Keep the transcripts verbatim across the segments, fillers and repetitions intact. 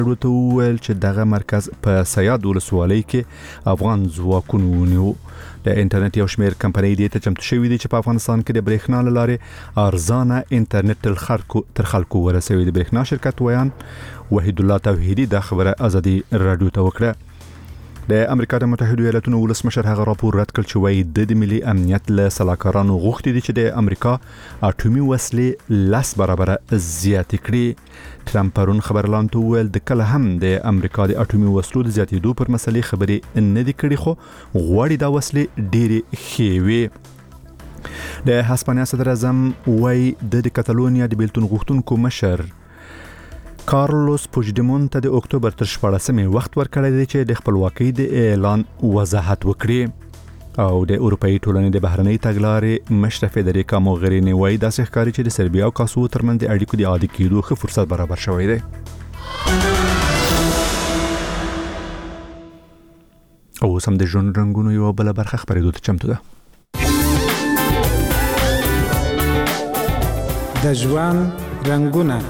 ورته وویل چې دغه مرکز په سیاد ولسوالۍ کې افغان ځواکونو ونیو. د انټرنیټ یو شمېر کمپنۍ دې ته چمتو شوي دي چې په افغانستان کې د برېښنا له لارې ارزانه انټرنیټ تر خلکو تر خلکو ورسوي. د برېښنا شرکت ویان وحید الله توحیدی د خبره ازادي رادیو ته وکړه. د امریکا د متحده ایالاتونو ولسمشر هغه راپور رد کړ چې وايي د ملي امنیت له سلاکارانو غوښتي دي چې د امریکا اټومي وسلې لس برابر زیات کړي. ټرمپ پرون خبرلاند ته وویل د کله هم د امریکا د اټومي وسلو د زیاتېدو پر مسلې خبرې نه دي کړي، خو غواړي دا وسلې ډېرې ښې وي. د هسپانیا صدر اعظم وايي د کاتالونیا د بیلتون غوښتونکو مشر کارلوس پوجدمون ته د اکتوبر تر شپاړسمې وخت ورکړی دی چې د خپلواکۍ د اعلان وضاحت وکړي. او د اروپאי ټولنې د بهرنۍ تګلارې مشر فدریکا موغرینی وايي داسې ښکاري چې د سربیا او کاسوو ترمنځ د اړیکو د عادي کېدو ښه فرصت برابر شوی دی. او سم د ژوند رنګونو یو بل برخه خبرېدو ته چمتو ده. د ژوند رنګونه.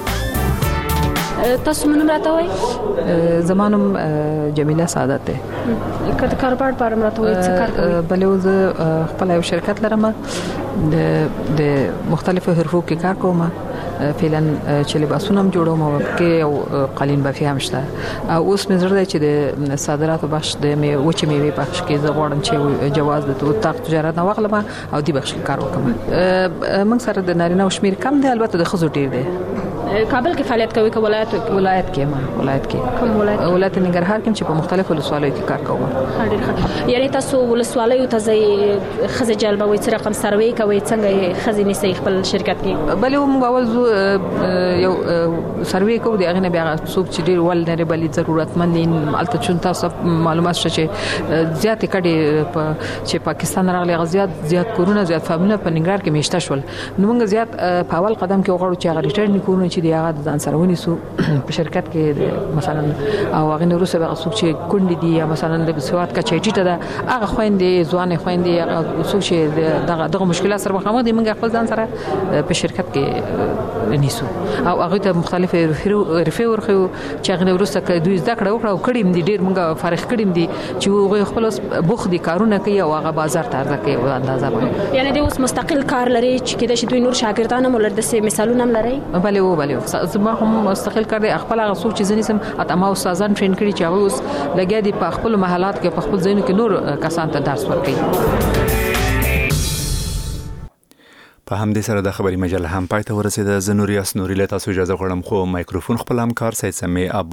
تاسو مونږ راته وای زمانم جمیله سعادت ده. کله کاربار بارم راته وای څه کار کوي؟ بلې زه خپل یو شرکت لرم د د مختلفو حرفو کې کار کوم. فعلا چې لباسونه هم جوړوم او کې او قالین بافي هم شته. اوس مې زړه چې د صادراتو بخش د می وچې میوې بخش کې زه غواړم چې جواز د توتاق تجارت نه واخلم او دی بخش کې کار وکړم. موږ سره د نارینه او شمیر کم دی، البته د ښځو ډیر دی. کابل کې فعالیت کوي که ولایت ولایت کې ما ولایت کې کوم ولایت ولایت ننګرهار کې چې په مختلفو ولسوالیو کې کار کوم. یعنی تاسو ولسوالیو ته ځي خزه جلبوي څه رقم سروي کوي څنګه خزه نسی خپل شرکت کې؟ بلې موږ اول یو سروي کوو د هغه نه بیا څوک چې ډیر ول نه بلې ضرورتمند دي البته چون تاسو معلومات شته چې زیات کډي چې پاکستان راغلي غزيات زیات کورونه زیات فامونه په ننګرهار کې میشته شول. نو موږ زیات په اول قدم کې وغواړو چې هغه ریټرن کورونه چې دی هغه ځان سره ونیسو په شرکت کې مثلا او هغه نور څه به څوک چې کونډي دي یا مثلا د سواد کا چېټی ته هغه خويندې ځوان خويندې هغه څوک چې دغه دغه مشکلات سره مخامخ دي موږ خپل ځان سره په شرکت کې نیسو او هغه ته مختلف رفي ورخو چې هغه نور څه دوی زده کړه وکړه او کړي دي ډیر موږ فارغ کړي دي چې هغه خپل بوخ دي کارونه کوي او هغه بازار ته ارزه کوي او اندازه باندې. یعنی د اوس مستقل کار لري چې کله چې دوی نور شاګردان هم ولر د سه مثالونه هم لري؟ بله و بله زما هم مستقل کار دی. خپل هغه څوک چې ځنې سم اتما استادان ټرین کړي چې هغه اوس لګیا دي په خپل محلات کې په خپل ځایونو کې نور کسان ته درس ورکوي. په همدې سره د خبري مجله هم پای ته ورسېده. زه نوریاس نوري له تاسو اجازه غواړم خو مایکروفون خپل همکار سید سمې